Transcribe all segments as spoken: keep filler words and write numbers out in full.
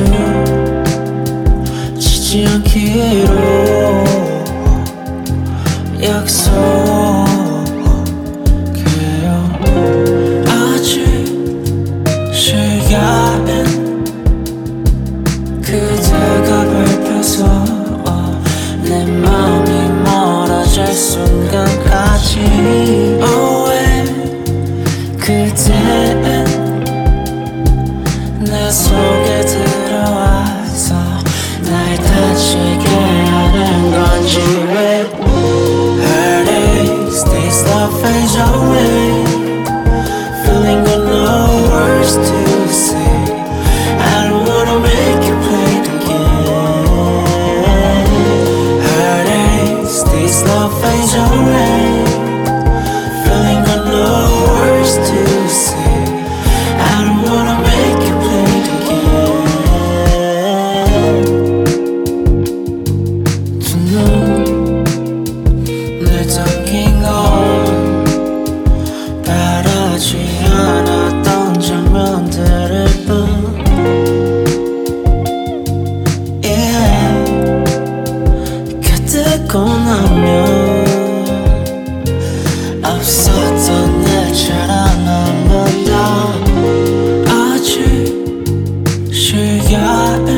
마주치지 않기로 약속해요. 아직 시간은 그대가 밟혀서 내 마음이 멀어질 순간까지. Oh, when 그댄 내 속에 들어와서 날 다치게 하는 건지. 왜 heartaches, this love fades away, feeling got no words to say. I don't wanna make you play the game. Heartaches, this love fades away, feeling got no words to say. I don't wanna make you play the game. 두 눈 내 담긴 건 바라지 않았던 장면들일 뿐. Yeah. 곁에 나면 없었던 내처럼 한 번 더. 아직 시간은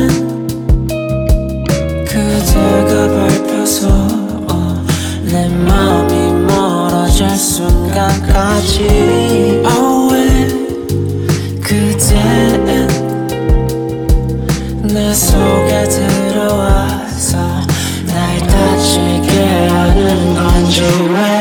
그대가 밟혀서 내 마음이 멀어질 순간까지. Oh, when 그댄 내 속에 들어와서 날 다치게 하는 건지. 왜